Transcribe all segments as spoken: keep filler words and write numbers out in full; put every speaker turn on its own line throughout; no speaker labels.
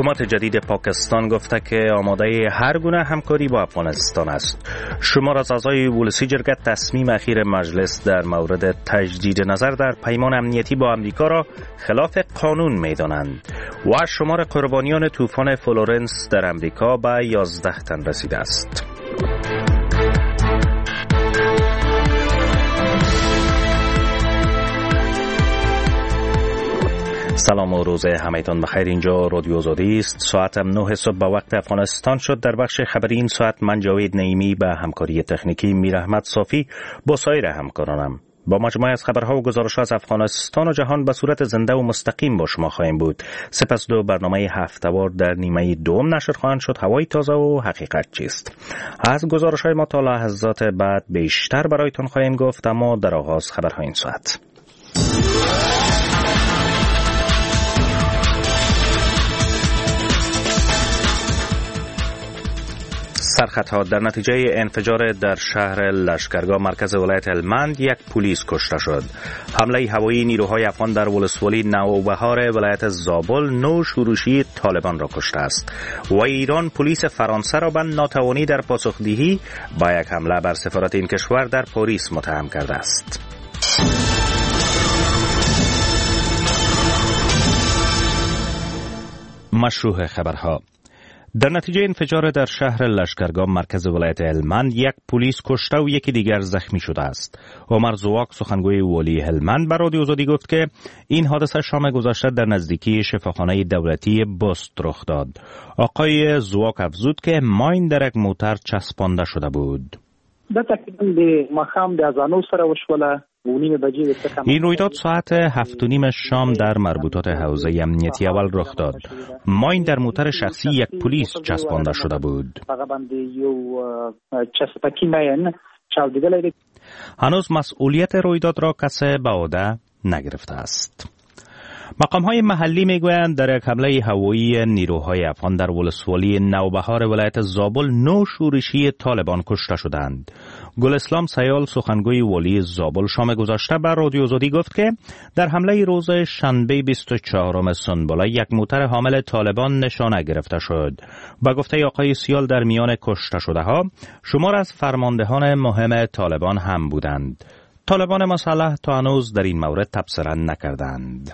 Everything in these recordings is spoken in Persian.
حکومت جدید پاکستان گفته که آماده هر گونه همکاری با افغانستان است. شمار از اعضای ولسی جرگه تصمیم اخیر مجلس در مورد تجدید نظر در پیمان امنیتی با امریکا را خلاف قانون می‌دانند و شمار قربانیان طوفان فلورنس در امریکا به یازده تن رسیده است. سلام و روز همه‌تان بخیر. اینجا رادیو آزادی است. ساعت نه صبح به وقت افغانستان شد. در بخش خبری این ساعت من جاوید نعیمی به همکاری تکنیکی میر احمد صافی با سایر همکارانم با مجموعه از خبرها و گزارش‌ها از افغانستان و جهان به صورت زنده و مستقیم با شما خواهیم بود. سپس دو برنامه هفته‌وار در نیمه دوم نشر خواهند شد. هوای تازه و حقیقت چیست. از گزارش‌های ما تا لحظات بعد بیشتر برایتان خواهیم گفت، اما در آغاز خبرهای این ساعت. سرخطها: در نتیجه انفجار در شهر لشکرگاه مرکز ولایت هلمند یک پلیس کشته شد. حمله هوایی نیروهای افغان در ولسوالی نوبهار ولایت زابل نو شورشی طالبان را کشته است و ایران پلیس فرانسه را به ناتوانی در پاسخدهی با یک حمله بر سفارت این کشور در پاریس متهم کرده است. مشروع خبرها: در نتیجه انفجار در شهر لشکرگاه مرکز ولایت هلمند یک پلیس کشته و یکی دیگر زخمی شده است. عمر زواک سخنگوی والی هلمند به رادیو آزادی گفت که این حادثه شام گذشته در نزدیکی شفاخانه دولتی بست رخ داد. آقای زواک افزود که ماین در یک موتر چسبانده شده بود. این رویداد ساعت هفت و نیم شام در مربوطات حوزه امنیتی اول رخ داد. ماین در موتر شخصی یک پلیس چسبانده شده بود. هنوز مسئولیت رویداد را کسی به عهده نگرفته است. مقام‌های محلی میگویند در یک حمله هوایی نیروهای افغان در ولسوالی نوبهار ولایت زابل نو شورشی طالبان کشته شدند. گل اسلام سیال سخنگوی والی زابل شام گذشته بر رادیو آزادی گفت که در حمله روز شنبه بیست و چهارم سنبله یک موتر حامل طالبان نشانه گرفته شد. با گفته آقای سیال در میان کشته شده ها شمار از فرماندهان مهم طالبان هم بودند. طالبان مسلح تا هنوز در این مورد تبصره نکردند.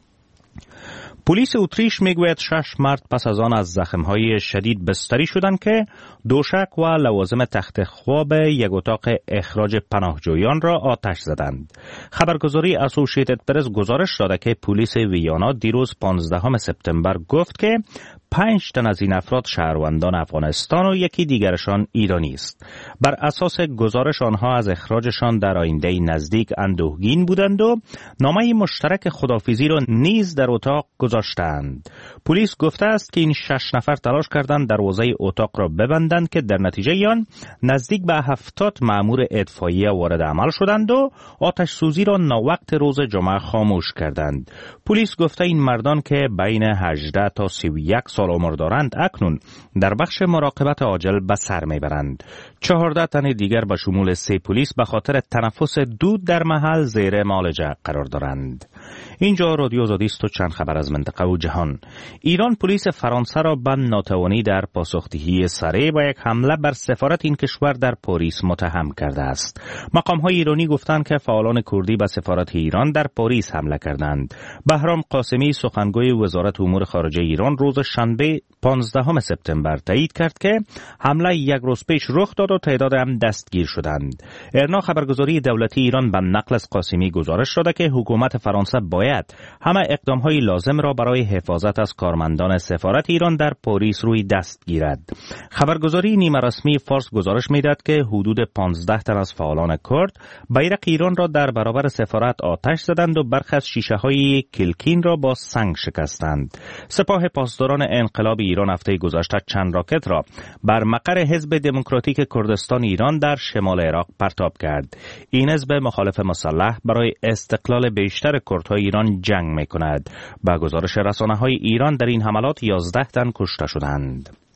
پلیس اتریش میگوید شش مرد پس از آن از زخم‌های شدید بستری شدند که دوشک و لوازم تخت خواب یک اتاق اخراج پناهجویان را آتش زدند. خبرگزاری اسوسییتد پرس گزارش داده که پلیس ویانا دیروز پانزدهم سپتامبر گفت که پنج تن از این افراد شهروندان افغانستان و یکی دیگرشان ایرانی است. بر اساس گزارش آنها از اخراجشان در آینده نزدیک اندوهگین بودند و نامه مشترک خداحافظی را نیز در اتاق گذاشتند. پلیس گفته است که این شش نفر تلاش کردند دروازه اتاق را ببندند که در نتیجه آن نزدیک به هفتاد مأمور اطفائیه وارد عمل شدند و آتش سوزی را ناوقت روز جمعه خاموش کردند. پلیس گفته این مردان که بین هجده تا سی و یک سال عمر دارند اکنون در بخش مراقبت عاجل به سر میبرند. چهارده تن دیگر به شمول سه پلیس به خاطر تنفس دود در محل زیر معالجه قرار دارند. اینجا رادیو آزادی است و چند خبر از منطقه و جهان. ایران پلیس فرانسه را به ناتوانی در پاسخدهی سریع با یک حمله بر سفارت این کشور در پاریس متهم کرده است. مقام‌های ایرانی گفتند که فعالان کردی به سفارت ایران در پاریس حمله کردند. بهرام قاسمی سخنگوی وزارت امور خارجه ایران روز شنبه پانزدهم سپتامبر تایید کرد که حمله یک روز پیش رخ داد و تعداد هم دستگیر شدند. ارنا خبرگزاری دولتی ایران به نقل از قاسمی گزارش داده که حکومت فرانسه باید همه اقدام‌های لازم را برای حفاظت از کارمندان سفارت ایران در پاریس روی دست گیرد. خبرگزاری نیمه رسمی فارس گزارش می‌دهد که حدود پانزده تن از فعالان کرد بیرق ایران را در برابر سفارت آتش زدند و برخی از شیشه‌های کلکین را با سنگ شکستند. سپاه پاسداران انقلاب ایران هفته گذشته چند راکت را بر مقر حزب دموکراتیک کردستان ایران در شمال عراق پرتاب کرد. این حزب مخالف مسلح برای استقلال بیشتر کردهای ایران جنگ می‌کند. با گزارش رسانه‌های ایران در این حملات یازده تن کشته شدند.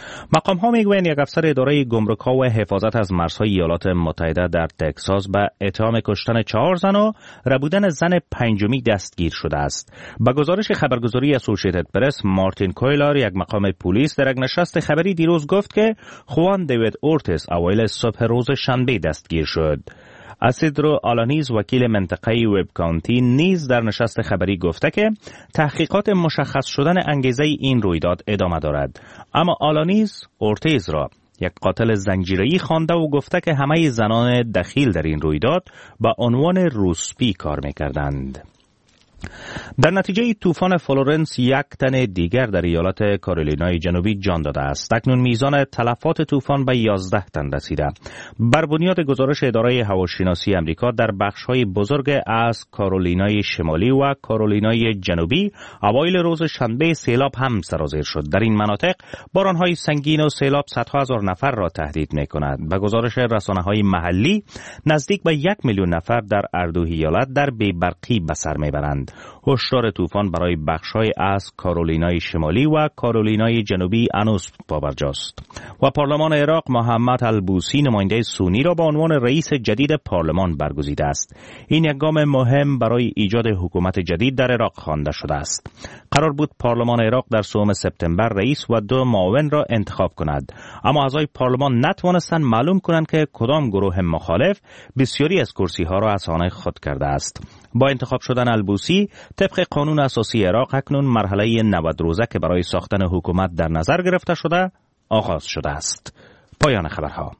مقام ها میگویند یک افسر اداره گمرک ها و حفاظت از مرزهای ایالات متحده در تگزاس به اتهام کشتن چهار زن و ربودن زن پنجمی دستگیر شده است. به گزارش خبرگزاری اسوسییتد پرس، مارتین کویلار، یک مقام پلیس، در یک نشست خبری دیروز گفت که خوان دیوید اورتیز اوایل صبح روز شنبه دستگیر شد. اسیدرو آلانیز، وکیل منطقه‌ای وب کانتی، نیز در نشست خبری گفته که تحقیقات مشخص شدن انگیزه این رویداد ادامه دارد. اما آلانیز اورتیز را یک قاتل زنجیره‌ای خوانده و گفته که همه زنان دخیل در این رویداد با عنوان روسپی کار می‌کردند. در نتیجه طوفان فلورنس یک تن دیگر در ایالت کارولینای جنوبی جان داده است. اکنون میزان تلفات طوفان به یازده تن رسیده. بر بنیاد گزارش اداره هواشناسی امریکا، در بخش‌های بزرگ از کارولینای شمالی و کارولینای جنوبی اوایل روز شنبه سیلاب هم سرازیر شد. در این مناطق باران‌های سنگین و سیلاب صدها هزار نفر را تهدید می‌کند. به گزارش رسانه‌های محلی، نزدیک به یک میلیون نفر در اردو ایالت در بی‌برقی به سر می‌برند. هشدار طوفان برای بخش‌های از کارولینای شمالی و کارولینای جنوبی هنوز پابرجاست. و پارلمان عراق محمد البوسی نماینده سونی را به عنوان رئیس جدید پارلمان برگزیده است. این یک گام مهم برای ایجاد حکومت جدید در عراق خوانده شده است. قرار بود پارلمان عراق در سوم سپتامبر رئیس و دو معاون را انتخاب کند، اما اعضای پارلمان نتوانستند معلوم کنند که کدام گروه مخالف بسیاری از کرسی‌ها را از آن خود کرده است. با انتخاب شدن البوسی طبق قانون اساسی عراق، اکنون مرحله نود روزه که برای ساختن حکومت در نظر گرفته شده آغاز شده است. پایان خبرها.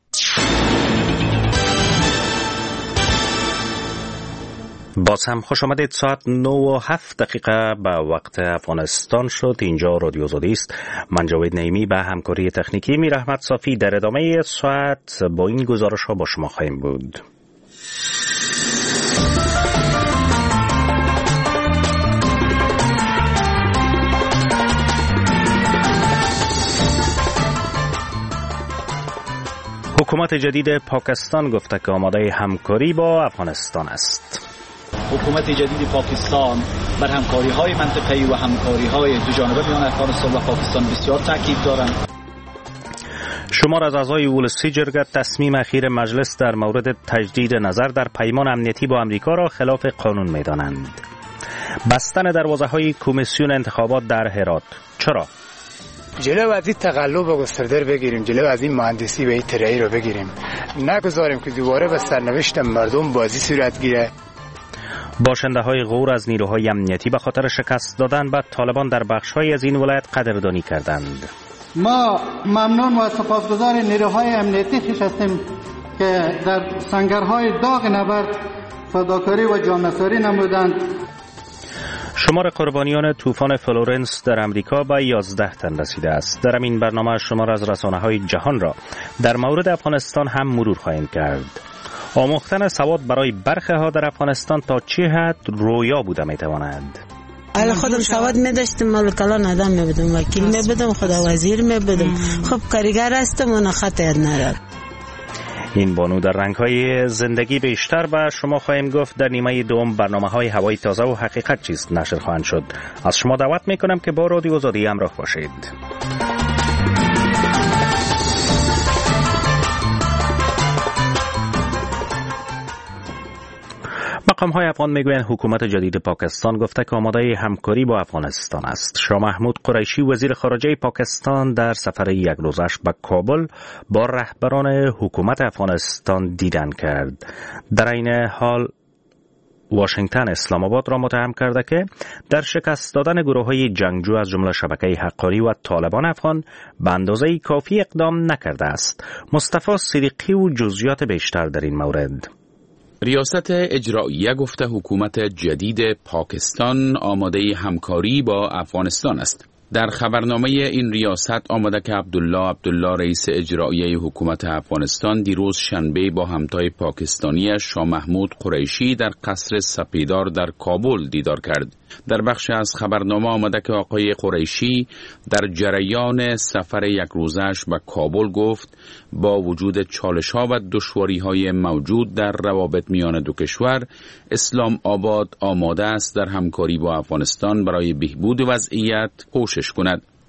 باز هم خوش آمدید. ساعت نه و هفت دقیقه به وقت افغانستان شد. اینجا رادیو آزادی است. من جاوید نعیمی به همکاری تکنیکی میر احمد صافی در ادامه ساعت با این گزارش ها با شما خواهیم بود. حکومت جدید پاکستان گفته که آماده همکاری با افغانستان است.
حکومت جدید پاکستان بر همکاری‌های منطقه‌ای و همکاری‌های دو جانبه میان افغانستان و پاکستان بسیار تاکید دارند.
شمار از اعضای اولسی جرگه تصمیم اخیر مجلس در مورد تجدید نظر در پیمان امنیتی با امریکا را خلاف قانون می‌دانند. بستن دروازه‌های کمیسیون انتخابات در هرات. چرا؟
جلو از این تقلب و گسترده بگیریم، جلو از این مهندسی و این طرحی رو بگیریم، نگذاریم که دوباره به سرنوشت مردم بازی صورت گیره.
باشنده های غور از نیروهای امنیتی به خاطر شکست دادن به طالبان در بخش‌های از این ولایت قدردانی کردند.
ما ممنون و سپاسگزار نیروهای امنیتی خویش هستیم که در سنگرهای داغ نبرد فداکاری و جان‌نثاری نمودند.
شمار قربانیان طوفان فلورنس در امریکا به یازده تن رسیده است. در این برنامه شمار از رسانه‌های جهان را در مورد افغانستان هم مرور خواهیم کرد. آموختن سواد برای برخی ها در افغانستان تا چه حد رویا بوده میتواند؟
حالا خودم سواد میداشتم، مالکالان آدم میبودم، وکیل میبودم، خدا وزیر میبودم. خب کارگر هستم و نخط یاد ندارم.
این بانو در رنگ‌های زندگی بیشتر به شما خواهیم گفت. در نیمه دوم برنامه‌های هوای تازه و حقیقت چیست نشر خواهند شد. از شما دعوت میکنم که با رادیو آزادی همراه باشید. مقام‌های افغان میگویند حکومت جدید پاکستان گفته که آماده همکاری با افغانستان است. شاه محمود قریشی وزیر خارجه پاکستان در سفر یک روزش به کابل با رهبران حکومت افغانستان دیدن کرد. در این حال واشنگتن اسلام آباد را متهم کرده که در شکست دادن گروه‌های جنگجو از جمله شبکه حقانی و طالبان افغان به اندازه کافی اقدام نکرده است. مصطفی صدیقی و جزئیات بیشتر در این مورد.
ریاست اجراییه گفته حکومت جدید پاکستان آماده همکاری با افغانستان است. در خبرنامه این ریاست آمده که عبدالله عبدالله رئیس اجرایی حکومت افغانستان دیروز شنبه با همتای پاکستانی شاه محمود قریشی در قصر سپیدار در کابل دیدار کرد. در بخش از خبرنامه آمده که آقای قریشی در جریان سفر یک روزش به کابل گفت با وجود چالش‌ها و دشواری‌های موجود در روابط میان دو کشور، اسلام آباد آماده است در همکاری با افغانستان برای بهبود وضعیت کوشش کند.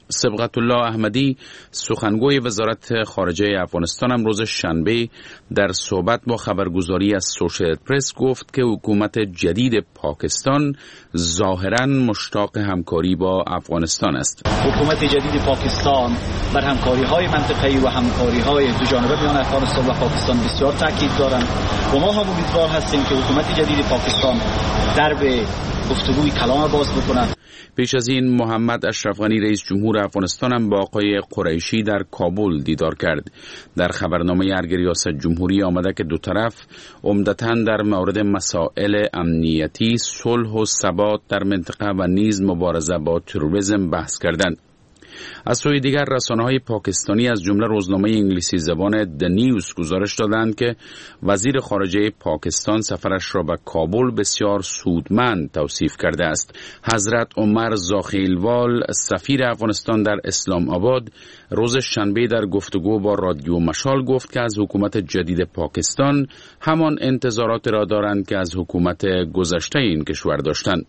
صبغت الله احمدی سخنگوی وزارت خارجه افغانستان هم روز شنبه در صحبت با خبرگزاری از سوشیتد پرس گفت که حکومت جدید پاکستان ظاهراً مشتاق همکاری با افغانستان است.
حکومت جدید پاکستان بر همکاری‌های منطقه‌ای و همکاری‌های دو جانبه میان افغانستان و پاکستان بسیار تاکید دارند و ما هم امیدوار هستیم که حکومت جدید پاکستان درب گفتگوی کلام باز بکند.
پیش از این محمد اشرف غنی رئیس جمهور افغانستان هم با آقای قریشی در کابل دیدار کرد. در خبرنامه ارگ ریاست جمهوری آمده که دو طرف عمدتاً در مورد مسائل امنیتی، صلح و ثبات در منطقه و نیز مبارزه با تروریسم بحث کردند. از سوی دیگر رسانه‌های پاکستانی از جمله روزنامه انگلیسی زبان د نیوز گزارش دادند که وزیر خارجه پاکستان سفرش را به کابل بسیار سودمند توصیف کرده است. حضرت عمر زاخیلوال سفیر افغانستان در اسلام آباد روز شنبه در گفتگو با رادیو مشال گفت که از حکومت جدید پاکستان همان انتظارات را دارند که از حکومت گذشته این کشور داشتند.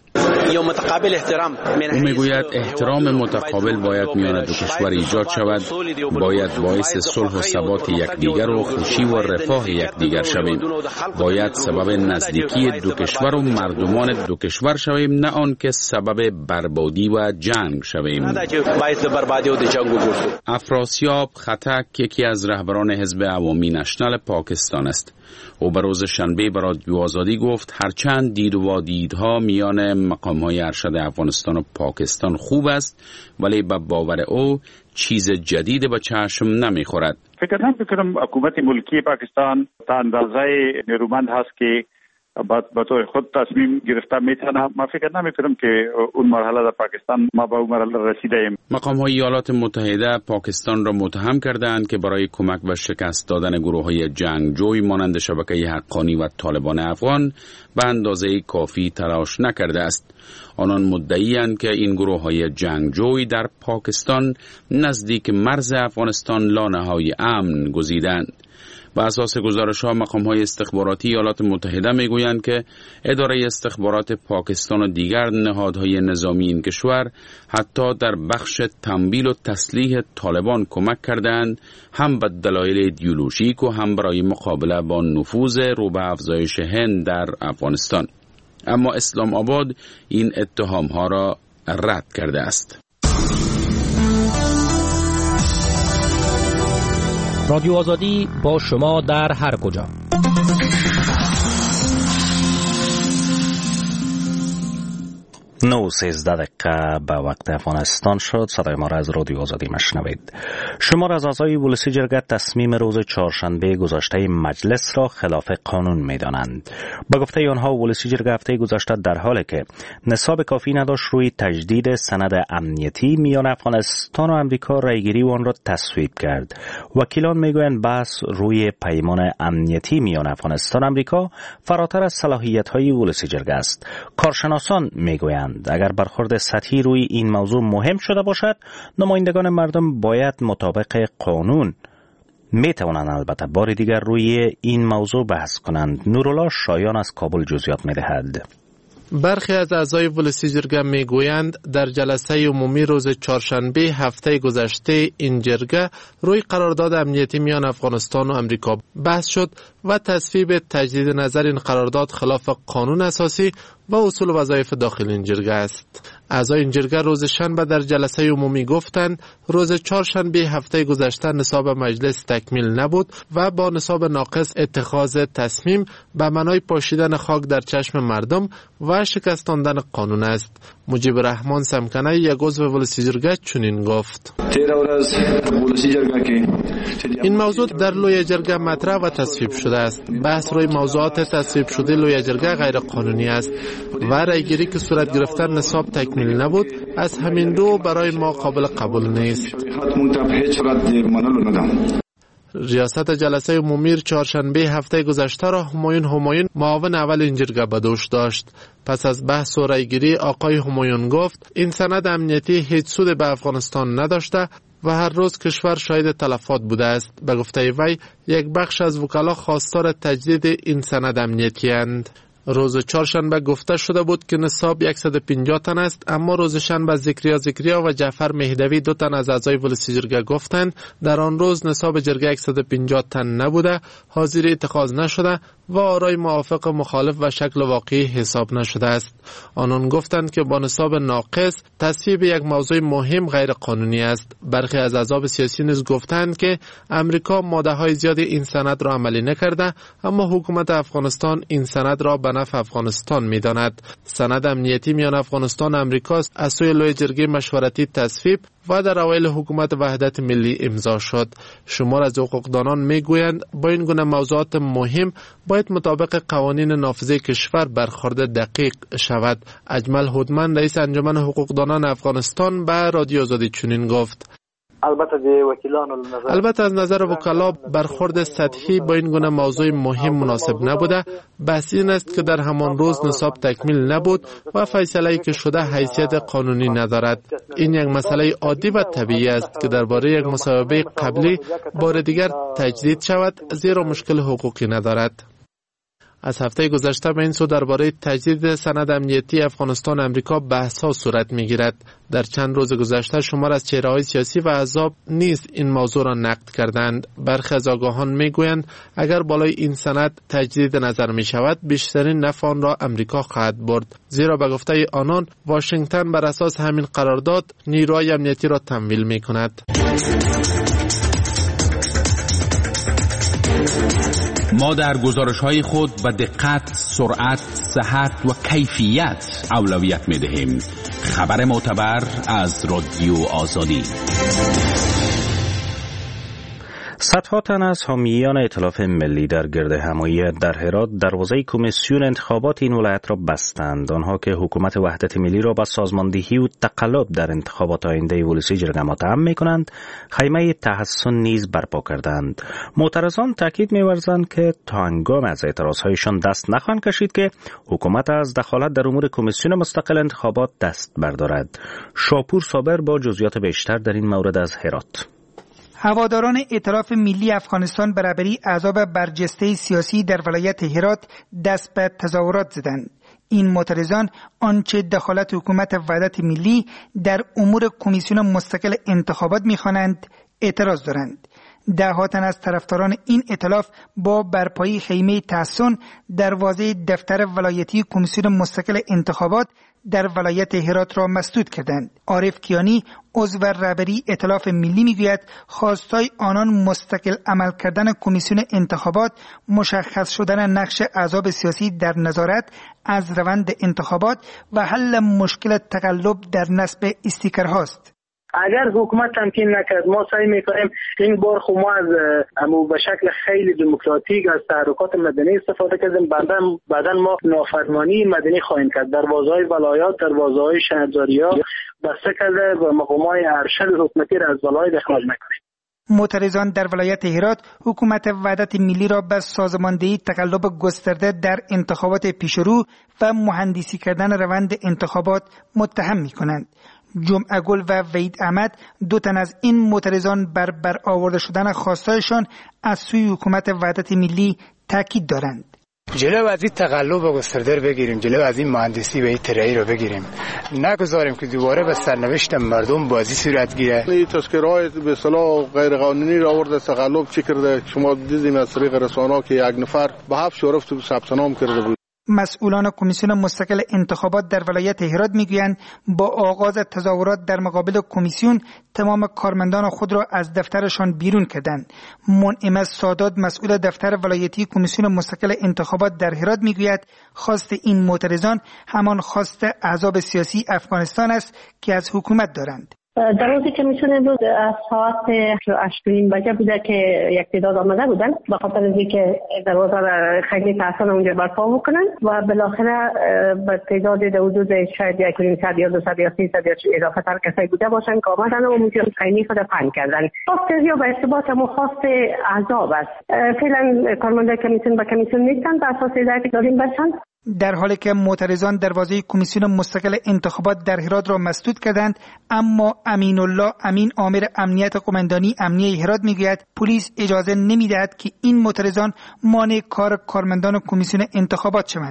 او میگوید احترام متقابل باید میان دو کشور ایجاد شود، باید باعث صلح و ثبات یکدیگر و خوشی و رفاه یکدیگر شویم، باید سبب نزدیکی دو کشور و مردمان دو کشور شویم، نه آن که سبب بربادی و جنگ شویم. افراسیاب خطک یکی از رهبران حزب عوامی نشنال پاکستان است. او به روز شنبه به رادیو آزادی گفت هرچند دید و وادیدها میان مقام‌های ارشد افغانستان و پاکستان خوب است، ولی به باور او چیز جدید به چشم نمیخورد.
فکر نمی‌کنم حکومت ملکی پاکستان تا اندازه نیرومند هست که با طور خود تصمیم گرفته میتونه. ما فکر نمی کنم که اون مرحله در پاکستان ما به اون مرحله رسیده ایم.
مقام های ایالات متحده پاکستان را متهم کردند که برای کمک و شکست دادن گروه های جنگجوی مانند شبکه حقانی و طالبان افغان به اندازه کافی تلاش نکرده است. آنان مدعی‌اند که این گروه های جنگجوی در پاکستان نزدیک مرز افغانستان لانه‌های امن گزیدند. بر اساس گزارش‌ها مقام‌های استخباراتی ایالات متحده می‌گویند که اداره استخبارات پاکستان و دیگر نهادهای نظامی این کشور حتی در بخش تمویل و تسلیح طالبان کمک کردند، هم به دلایل ایدئولوژیک و هم برای مقابله با نفوذ رو به افزایش هند در افغانستان. اما اسلام آباد این اتهام‌ها را رد کرده است.
رادیو آزادی با شما در هر کجا.
نه سیزده دقیقه به وقت افغانستان شد. صدای ما را از رادیو آزادی مشنوید. شمار از اعضای ولسی جرگه تصمیم روز چهارشنبه گذشته مجلس را خلاف قانون می‌دانند. با گفته آنها ولسی جرگه هفته گذشته در حالی که نصاب کافی نداشت روی تجدید سند امنیتی میان افغانستان و امریکا رایگیری و آن را تصویب کرد. وکیلان میگویند بحث روی پیمان امنیتی میان افغانستان و امریکا فراتر از صلاحیت‌های ولسی جرگه است. کارشناسان میگویند اگر برخورد سطحی روی این موضوع مهم شده باشد، نمایندگان مردم باید مطابق قانون می توانند البته بار دیگر روی این موضوع بحث کنند. نورالله شایان از کابل جزئیات می دهد.
برخی از اعضای ولسی جرگه می گویند در جلسه عمومی روز چهارشنبه هفته گذشته این جرگه روی قرارداد امنیتی میان افغانستان و امریکا بحث شد و تصویب تجدید نظر این قرارداد خلاف قانون اساسی و اصول وظایف داخل این جرگه است. اعضای این جرگه روز شنبه در جلسه عمومی گفتند روز چهارشنبه هفته گذشته نصاب مجلس تکمیل نبود و با نصاب ناقص اتخاذ تصمیم به معنای پاشیدن خاک در چشم مردم و شکستاندن قانون است. مجیب رحمان سمکنه یک عضو ولسی جرگه چنین گفت: این موضوع در لوی جرگه مطرح و تصویب شده است. بحث روی موضوعات تصویب شده لوی جرگه غیر قانونی است و رایگیری که صورت گرفتن نصاب تکمیل نبود از همین رو برای ما قابل قبول نیست. ریاست جلسه عمومی چهارشنبه هفته گذشته را همایون همایون معاون اول این جرگه به دوش داشت. پس از بحث و رایگیری آقای همایون گفت این سند امنیتی هیچ سود به افغانستان نداشته و هر روز کشور شاهد تلفات بوده است. به گفته وی یک بخش از وکلا خواستار تجدید این سند امنیتی اند. روز چهارشنبه گفته شده بود که نصاب صد و پنجاه تن است، اما روز شنبه ذکریا ذکریا و جعفر مهدوی دو تن از اعضای ولسی جرگه گفتند در آن روز نصاب جرگه صد و پنجاه تن نبوده، حاضر اتخاذ نشده و آرای موافق مخالف و شکل واقعی حساب نشده است. آنان گفتند که با نصاب ناقص تصویب یک موضوع مهم غیر قانونی است. برخی از احزاب سیاسی نیز گفتند که امریکا ماده های زیادی این سند را عملی نکرده، اما حکومت افغانستان این سند را به نفع افغانستان می‌داند. سند امنیتی میان افغانستان و امریکا از سوی لوی جرگه مشورتی تصویب و در اوایل حکومت وحدت ملی امضا شد. شمار از حقوقدانان میگویند با این گونه موضوعات مهم باید مطابق قوانین نافذه کشور برخورد دقیق شود. اجمل هودمن رئیس انجمن حقوقدانان افغانستان به رادیو آزادی چنین گفت:
البته دی وکیلان
البته از نظر وکلا برخورد سطحی با این گونه موضوع مهم مناسب نبوده. بحث این است که در همان روز نصاب تکمیل نبود و فیصله‌ای که شده حیثیت قانونی ندارد. این یک مسئله عادی و طبیعی است که درباره یک مصوبه قبلی بار دیگر تجدید شود، زیرا مشکل حقوقی ندارد. از هفته گذشته به این سو درباره تجدید سند امنیتی افغانستان امریکا بحث‌ها صورت می‌گیرد. در چند روز گذشته شمار از چهره‌های سیاسی و احزاب نیز این موضوع را نقد کردند. برخی از آگاهان می‌گویند اگر بالای این سند تجدید نظر می‌شود بیشترین نفع آن را امریکا خواهد برد، زیرا به گفته آنان واشنگتن بر اساس همین قرارداد نیروهای امنیتی را تمویل می‌کند.
ما در گزارش‌های خود به دقت، سرعت، صحت و کیفیت اولویت می‌دهیم. خبر معتبر از رادیو آزادی.
صدها تن از حامیان ائتلاف ملی در گرد همایی در هرات دروازه کمیسیون انتخابات این ولایت را بستند. آنها که حکومت وحدت ملی را با سازماندهی و تقلب در انتخابات آینده ولسی جرگه متهم می‌کنند، خیمه تحسن نیز برپا کردند. معترضان تاکید می‌ورزند که تا هنگام از اعتراضهایشان دست نخواهند کشید که حکومت از دخالت در امور کمیسیون مستقل انتخابات دست بردارد. شاپور صابر با جزئیات بیشتر در این مورد از هرات.
هواداران ائتلاف ملی افغانستان برابری اعضاب برجسته سیاسی در ولایت هرات دست به تظاهرات زدند. این معترضان آنچه دخالت حکومت وحدت ملی در امور کمیسیون مستقل انتخابات می‌خوانند اعتراض دارند. ده ها تن از طرفداران این ائتلاف با برپایی خیمه تحسن دروازه دفتر ولایتی کمیسیون مستقل انتخابات در ولایت هرات را مسدود کردند. عارف کیانی عضو رهبری ائتلاف ملی میگوید خواستای آنان مستقل عمل کردن کمیسیون انتخابات، مشخص شدن نقش احزاب سیاسی در نظارت از روند انتخابات و حل مشکل تقلب در نصب استیکرهاست.
اگر حکومت تمکین نکرد ما سعی میکنیم این بار خو ما از امو به شکل خیلی دموکراتیک از تحرکات مدنی استفاده کردیم، بعداً بعداً ما نافرمانی مدنی خواهیم کرد. دروازه‌های ولایات، دروازه‌های شهرداری‌ها بسته کرده و مقامات ارشد حکومتی را از ولایت اخراج نکنیم.
معترضان در ولایت هرات حکومت وحدت ملی را به سازماندهی تقلب گسترده در انتخابات پیشرو و مهندسی کردن روند انتخابات متهم می‌کنند. جمعه گل و وحید احمد دو تن از این معترضان بر برآورده شدن خواستایشان از سوی حکومت وحدت ملی تاکید دارند.
جلو از این تقلب گسترده بگیریم، جلو از این مهندسی و این طرحی رو بگیریم، نگذاریم که دوباره به سرنوشت مردم بازی صورت گیره.
این تذکره‌های به اصطلاح غیر قانونی را آورده تقلب چی کرده؟ شما دیدین از طریق رسانه‌ها که یک نفر به هفت شرف ثبت نام کرده بود.
مسئولان کمیسیون مستقل انتخابات در ولایت هرات میگویند با آغاز تظاهرات در مقابل کمیسیون تمام کارمندان خود را از دفترشان بیرون کردند. منعم سادات مسئول دفتر ولایتی کمیسیون مستقل انتخابات در هرات میگوید خواست این معترضان همان خواست احزاب سیاسی افغانستان است که از حکومت دارند.
در روزی که میشون امروز از ساعت هشت و نیم بجه بوده که یک تعداد آمده بودن به خاطر اینکه دروازه خیلی تحسن اونجا برپا بکنن و بالاخره به تعداد در حدود شاید یک و نیم صد یا دو صد یا سی صد یا اضافه تر کسایی بوده باشن که آمدن و اونجا خیلی خود پهن کردن. خواست یا به ارتباط هم خواست احزاب است. فعلا کارمنده کمیسیون به کمیسیون نیستن به اساس هدایت دادیم باشن.
در حالی که معترضان دروازه کمیسیون مستقل انتخابات در هرات را مسدود کردند، اما امین الله امین آمر امنیت قماندانی امنیه هرات میگوید پلیس اجازه نمیدهد که این معترضان مانع کار کارمندان کمیسیون انتخابات شوند.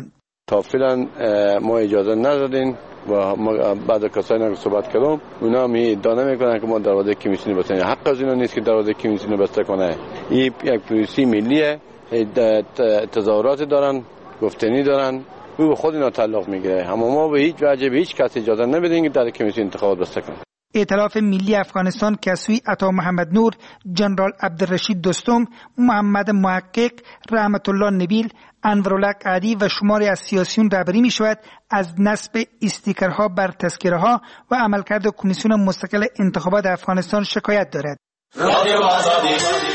تا فعلا ما اجازه ندادیم و بعد کسایی که صحبت کردم اونا می دانه میکنن که ما دروازه کمیسیون بستیم. حق از اینا نیست که دروازه کمیسیون بسته کنه. این یک پلیسی ملیه، تظاهرات دارن، گفتنی دارن، او به خود اینا تعلق میگیره. اما ما به هیچ وجه به هیچ کسی اجازه نمیدیم که در کمیسیون انتخابات بسته کنه.
ائتلاف ملی افغانستان که از سوی عطا محمد نور، جنرال عبدالرشید دوستم، محمد محقق، رحمت الله نبیل، انورالله قعدی و شماری از سیاسیون رهبری می شود از نصب استیکرها بر تذکره ها و عملکرد کمیسیون مستقل انتخابات افغانستان شکایت دارد.
رادیو آزادی.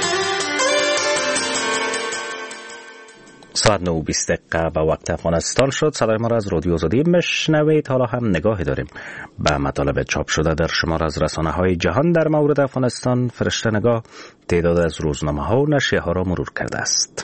ساعت نه و بیست دقیقه و وقت افغانستان شد. صدای ما را از رادیو آزادی میشنوید. حالا هم نگاهی داریم به مطالب چاپ شده در شمار از رسانه های جهان در مورد افغانستان. فرشته نگاه تعداد از روزنامه ها و نشریه ها را مرور کرده است.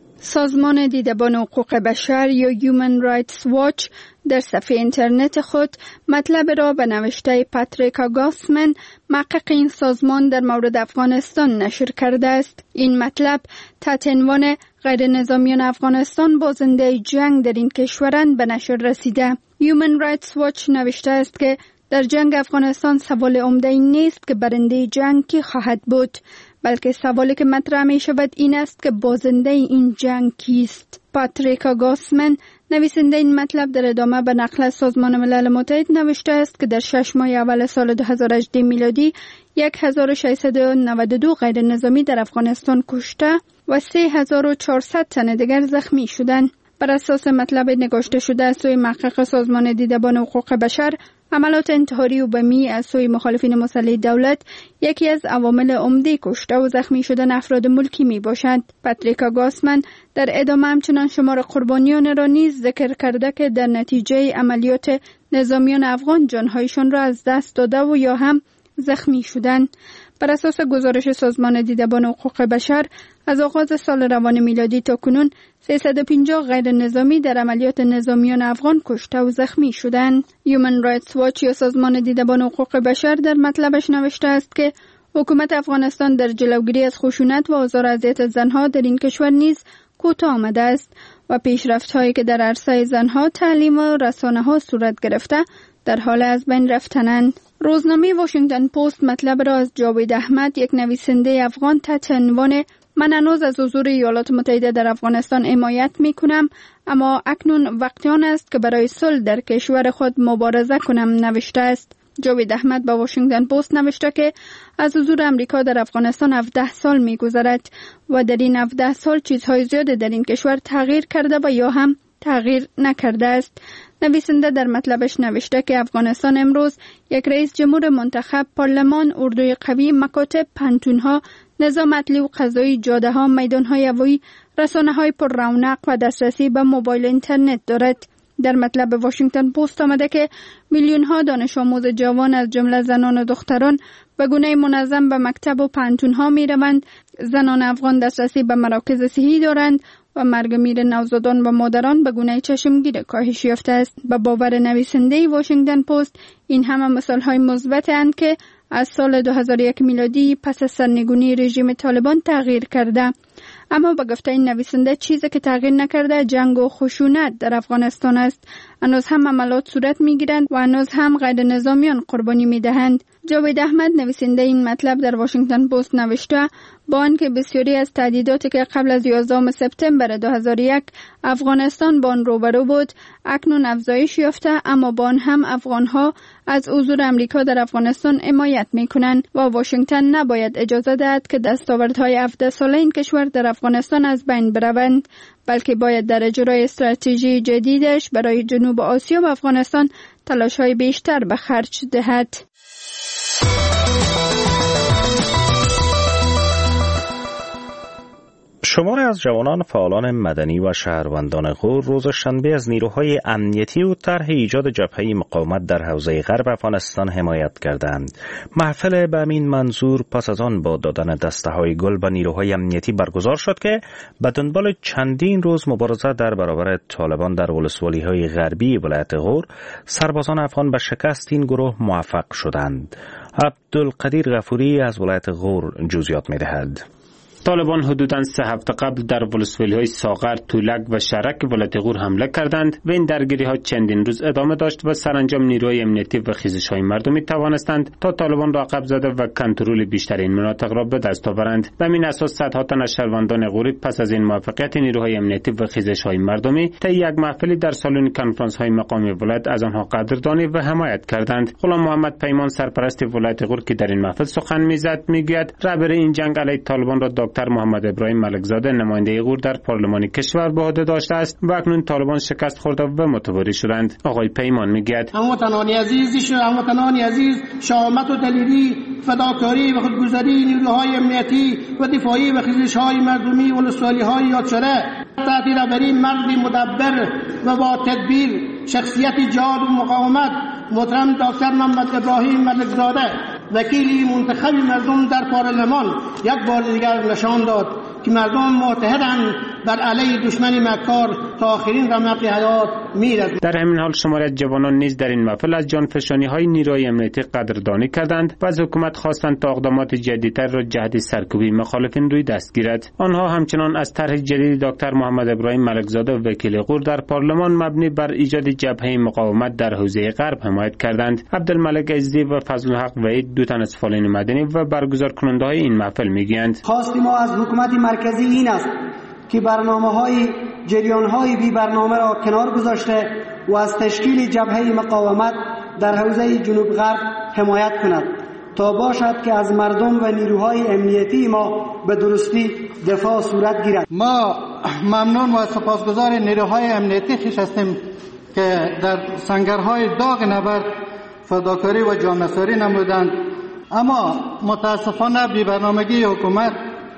سازمان دیدبان حقوق بشر یا Human Rights Watch در صفحه اینترنت خود مطلب را به نوشته پاتریکا گاسمن، محقق این سازمان در مورد افغانستان نشر کرده است. این مطلب تحت عنوان غیر نظامیان افغانستان بازنده جنگ در این کشورند به نشر رسیده. Human Rights Watch نوشته است که در جنگ افغانستان سوال عمده این نیست که برنده جنگ کی خواهد بود، بلکه سوالی که مطرح می شود این است که بازنده این جنگ کیست. پاتریکا گاسمن، نویسنده این مطلب، در ادامه به نقل از سازمان ملل متحد نوشته است که در شش ماه اول سال دو هزار و هجده میلادی هزار و ششصد و نود و دو غیر نظامی در افغانستان کشته و سه هزار و چهارصد تن دیگر زخمی شدند. بر اساس مطلب نگاشته شده از سوی محقق سازمان دیدبان حقوق بشر، عملات انتحاری و بمی از سوی مخالفین مسلح دولت یکی از عوامل عمده کشته و زخمی شدن افراد ملکی می باشد. پاتریکا گاسمن در ادامه همچنان شمار قربانیان را نیز ذکر کرده که در نتیجه عملیات نظامیان افغان جانهایشان را از دست داده و یا هم زخمی شدند. بر اساس گزارش سازمان دیدبان حقوق بشر، از آغاز سال روان میلادی تا کنون سیصد و پنجاه غیر نظامی در عملیات نظامیان افغان کشته و زخمی شدند. Human Rights Watch یا سازمان دیدبان حقوق بشر در مطلبش نوشته است که حکومت افغانستان در جلوگیری از خشونت و آزار و اذیت زنها در این کشور نیز کوتاه آمده است و پیشرفت‌هایی که در عرصه زنها، تعلیم و رسانه‌ها صورت گرفته در حال از بین رفتنند. روزنامه واشنگتن پست مطلب را از جاوید احمد، یک نویسنده افغان، تحت عنوان من هنوز از حضور ایالات متحده در افغانستان حمایت می کنم، اما اکنون وقت آن است که برای صلح در کشور خود مبارزه کنم نوشته است. جاوید احمد با واشنگتن پست نوشته که از حضور امریکا در افغانستان هفده سال می گذرد و در این هفده سال چیزهای زیاد در این کشور تغییر کرده و یا هم تغییر نکرده است. نویسنده در مطلبش نوشته که افغانستان امروز یک رئیس جمهور منتخب، پارلمان، اردوی قوی، مکاتب، پانتونها، نظام عدلی و قضایی، جاده ها، میدان های هوایی، رسانه های پر رونق و دسترسی به موبایل اینترنت دارد. در مطلب واشنگتن پست آمده که میلیون ها دانش آموز جوان از جمله زنان و دختران به گونه منظم به مکتب و پانتون ها می روند. زنان افغان دسترسی به مراکز صحی دارند و مرگ میر نوزادان و مادران به گونه چشمگیر کاهش یافته است. به باور نویسنده واشنگتن پست، این همه مثال های مثبت اند که از سال دو هزار و یک میلادی پس از سرنگونی رژیم طالبان تغییر کرده. اما به گفته این نویسنده چیزی که تغییر نکرده جنگ و خشونت در افغانستان است. هنوز هم عملات صورت میگیرند و هنوز هم غیر نظامیان قربانی میدهند. جاوید احمد نویسنده این مطلب در واشنگتن پست نوشته با آنکه بسیاری از تهدیداتی که قبل از یازدهم سپتامبر دو هزار و یک افغانستان با آن روبرو بود اکنون افزایش یافته، اما با آن هم افغانها از حضور امریکا در افغانستان حمایت میکنند و واشنگتن نباید اجازه دهد که دستاوردهای هفده ساله این کشور در افغانستان از بین بروند، بلکه باید در اجرای استراتژی جدیدش برای جنوب آسیا و افغانستان تلاش‌های بیشتر به خرج دهد.
شماری از جوانان فعالان مدنی و شهروندان غور روز شنبه از نیروهای امنیتی و طرح ایجاد جبهه مقاومت در حوزه غرب افغانستان حمایت کردند. محفل به همین منظور پس از آن با دادن دسته‌های گل به نیروهای امنیتی برگزار شد که به دنبال چندین روز مبارزه در برابر طالبان در ولسوالی‌های غربی ولایت غور، سربازان افغان به شکست این گروه موفق شدند. عبدالقدیر غفوری از ولایت غور جزئیات می‌دهد.
طالبان حدوداً سه هفته قبل در ولسوالی‌های ساغر، تولک و شرک ولایت غور حمله کردند و این درگیری‌ها چندین روز ادامه داشت و سرانجام نیروهای امنیتی و خیزش‌های مردمی توانستند تا طالبان را عقب زده و کنترل بیشتر این مناطق را به دست آورند. به همین اساس صدها تن از شهروندان غوری پس از این موفقیت نیروهای امنیتی و خیزش‌های مردمی طی یک محفلی در سالن کنفرانس‌های مقامی ولایت از آنها قدردانی و حمایت کردند. غلام محمد پیمان سرپرست ولایت غور که در این محفل سخن می‌زد میگوید رهبر این جنگ علیه طالبان را دکتر محمد ابراهیم ملکزاده نماینده غور در پارلمان کشور به عهده داشته است و اکنون طالبان شکست خورده و متواری شدند. آقای پیمان میگوید
هموطنان عزیز هموطنان عزیز شجاعت و دلیری، فداکاری و خودگذری نیروهای امنیتی و دفاعی و خیزش‌های مردمی و ولسوالی‌های یاد شده تحت رهبری مردی مدبر و با تدبیر، شخصیت جاد و مقاومت محترم دکتر محمد ابراهیم ملکزاده وکیلی منتخب مردم در پارلمان یک بار دیگر نشان داد که مردم متحدند بر علیه دشمن مکار تا آخرین رمق حیات می‌رسند.
در همین حال شماری از جوانان نیز در این محفل از جانفشانی‌های نیروهای امنیتی قدردانی کردند و از حکومت خواستند تا اقدامات جدیدتر را جهت سرکوبی مخالفین روی دست گیرد. آنها همچنان از طرح جدید دکتر محمد ابراهیم ملکزاده وکیل غور در پارلمان مبنی بر ایجاد جبهه مقاومت در حوزه غرب حمایت کردند. عبدالملک عزیزی و فضل الحق وحید دو تن از فعالین مدنی و برگزار کننده‌های این محفل میگویند
خواست ما از حکومت مرکزی این است که برنامه‌های جریان‌های بی برنامه را کنار گذاشته و از تشکیل جبهه مقاومت در حوزه جنوب غرب حمایت کند تا باشد که از مردم و نیروهای امنیتی ما به درستی دفاع صورت گیرد.
ما ممنون و سپاسگزار نیروهای امنیتی خویش هستیم که در سنگرهای داغ نبرد فداکاری و جان‌نثاری نمودند، اما متاسفانه بی برنامگی حکومت،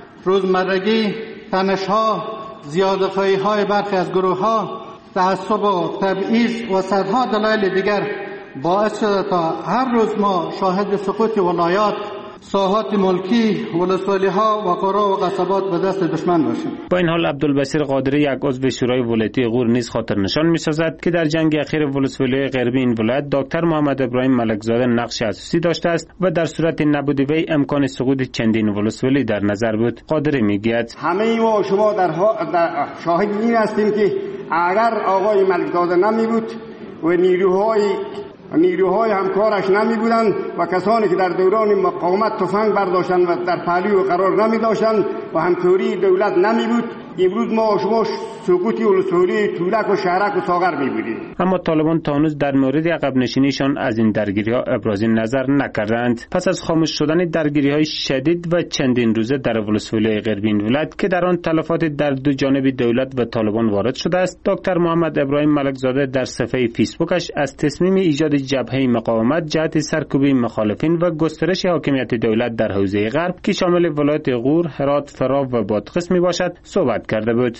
روزمرگی، تنش‌ها، زیادخواهی‌های برخی از گروه‌ها، تعصب و تبعیض و صدها دلایل دیگر باعث شده تا هر روز ما شاهد سقوط ولایات، ساحات ملکی، ولسوالی‌ها و قرا و قصبات به دست دشمن باشیم.
با این حال عبدالبصیر قادری یک عضو شورای ولایتی غور نیز خاطر نشان می‌سازد که در جنگ اخیر ولسوالی غربی این ولایت دکتر محمد ابراهیم ملکزاده نقش اساسی داشته است و در صورت نبود وی امکان سقوط چندین ولسوالی در نظر بود. قادری میگوید
همه ما شما در, در شاهد این هستیم که اگر آقای ملکزاده نمی بود و نیروهای نیروهای همکارش نمی بودند و کسانی که در دوران مقاومت تفنگ برداشتند و در پهلو قرار نمی داشتند و همکاری دولت نمی بود، امروز ما شما سقوطی ولسوالی تولک و شهرک و ساغر می بودیم.
اما طالبان تا هنوز در مورد عقب نشینیشان از این درگیری‌ها ابراز نظر نکردند. پس از خاموش شدن درگیری‌های شدید و چندین روزه در ولسوالی غربی این ولایت که در آن تلفات در دو جانب دولت و طالبان وارد شده است، دکتر محمد ابراهیم ملکزاده در صفحه فیسبوکش از تصمیم ایجاد جبهه مقاومت جهت سرکوبی مخالفین و گسترش حاکمیت دولت در حوزه غرب که شامل ولایت غور، هرات، فرا و بادغیس میباشد صحبت کرده بود.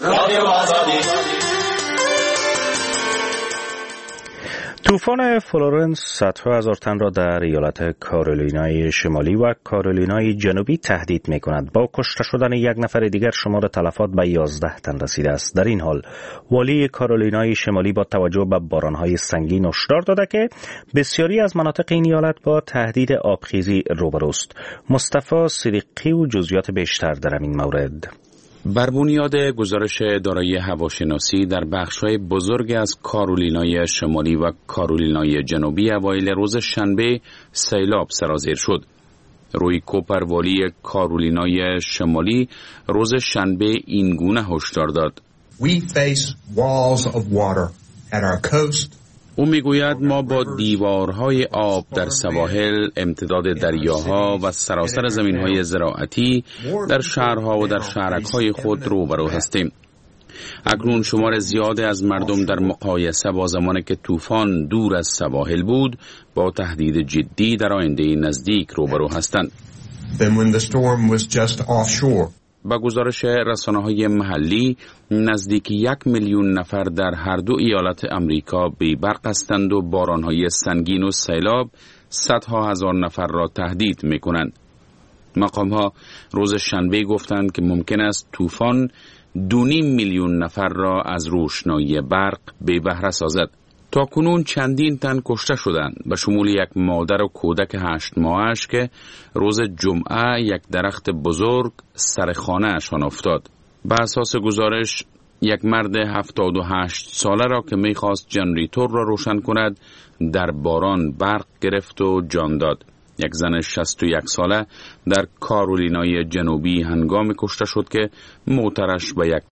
طوفان فلورنس صدها هزار تن را در ایالت کارولینای شمالی و کارولینای جنوبی تهدید می کند. با کشته شدن یک نفر دیگر شمار تلفات به یازده تن رسیده است. در این حال والی کارولینای شمالی با توجه به بارانهای سنگین هشدار داده که بسیاری از مناطق این ایالت با تهدید آبخیزی روبروست. مصطفی صدیقی و جزئیات بیشتر در این مورد.
بر بنیاد گزارش دارای هواشناسی در بخش‌های بزرگ از کارولینای شمالی و کارولینای جنوبی اوایل روز شنبه سیلاب سرازیر شد. روی کوپر والی کارولینای شمالی روز شنبه این گونه هشدار داد:
We face walls of water at our coast.
او میگوید ما با دیوارهای آب در سواحل، امتداد دریاها و سراسر زمینهای زراعتی در شهرها و در شهرکهای خود روبرو هستیم. اکنون شمار زیادی از مردم در مقایسه با زمانی که طوفان دور از سواحل بود با تهدید جدی در آینده نزدیک روبرو هستند. با گزارش رسانه‌های محلی نزدیک یک میلیون نفر در هر دو ایالت امریکا بی برق هستند و باران‌های سنگین و سیلاب صدها هزار نفر را تهدید می‌کنند. مقام‌ها روز شنبه گفتند که ممکن است طوفان دو نیم میلیون نفر را از روشنایی برق بی بهره سازد. تا کنون چندین تن کشته شدند به شمول یک مادر و کودک هشت ماهش که روز جمعه یک درخت بزرگ سر خانه اشان افتاد. به اساس گزارش یک مرد هفتاد و هشت ساله را که میخواست جنریتور را روشن کند در باران برق گرفت و جان داد. یک زن شصت و یک ساله در کارولینای جنوبی هنگام کشته شد که موترش به یک